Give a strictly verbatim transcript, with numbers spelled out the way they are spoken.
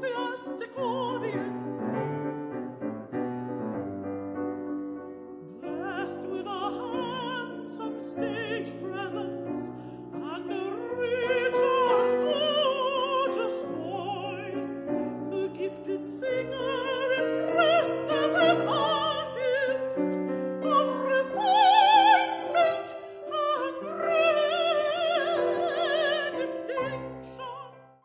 enthusiastic audience, blessed with a handsome stage presence and a rich and gorgeous voice, the gifted singer